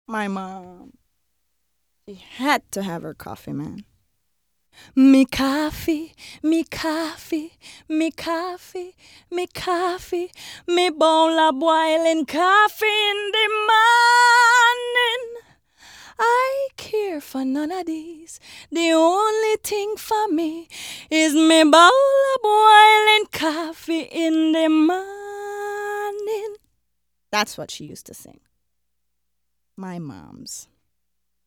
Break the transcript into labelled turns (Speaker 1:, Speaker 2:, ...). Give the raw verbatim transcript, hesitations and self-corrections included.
Speaker 1: My mom, she had to have her coffee, man. Me coffee, me coffee, me coffee, me coffee, me bowl of boiling coffee in the morning. I care for none of these. The only thing for me is me bowl of boiling coffee in the morning. That's what she used to sing. My mom's.